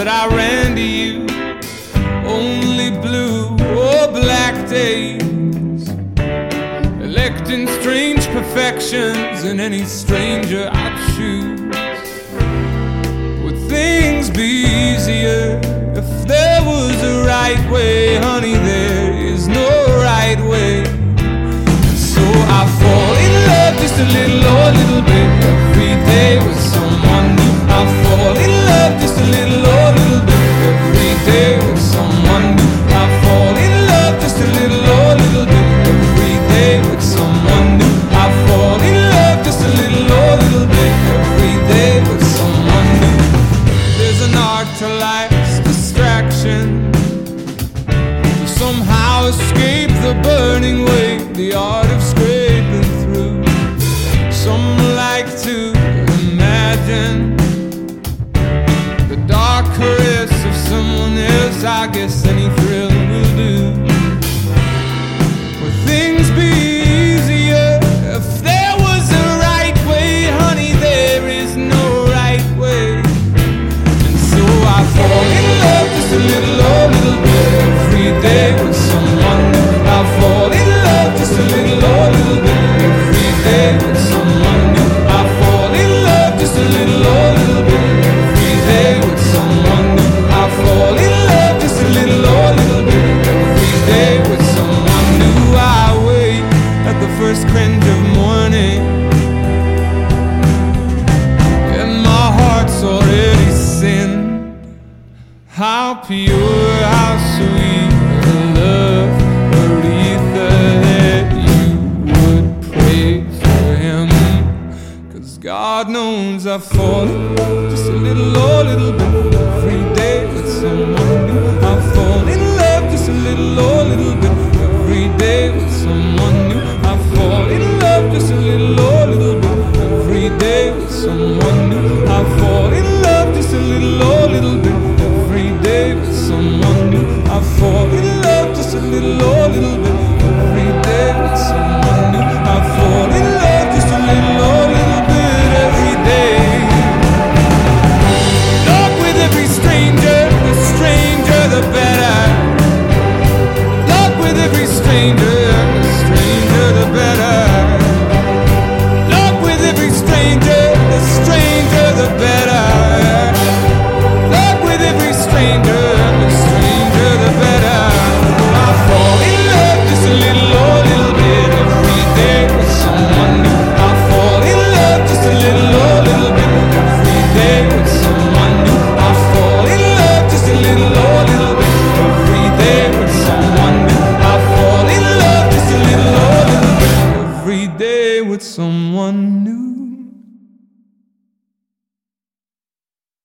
that I ran to you. Only blue or black days, electing strange perfections in any stranger I'd choose. Would things be easier if there was a right way? Honey, there is no right way. And so I fall in love just a little or a little bit every day with someone new. I fall in love just a little or a little bit every day with someone new. I fall in love just a little or a little bit every day with someone new. I fall in love just a little or a little bit every day with someone new. There's an art to life's distraction, to somehow escape the burning weight, the art of scraping through. Some like to imagine the dark caress of someone else. I guess any thrill will do. Would things be easier if there was a right way? Honey, there is no right way. And so I fall in love just a little or a little bit every day with someone new. I fall in love just a little or a little bit every day with someone new. I fall in love just a little or a little bit every day with someone new. I fall in love just a little or a little bit every day with someone new. I wait at the first cringe of morning, and my heart's already sinned. How pure, how sweet the love, Aretha, that you would pray for him. 'Cause God knows I fall in love just a little or a little bit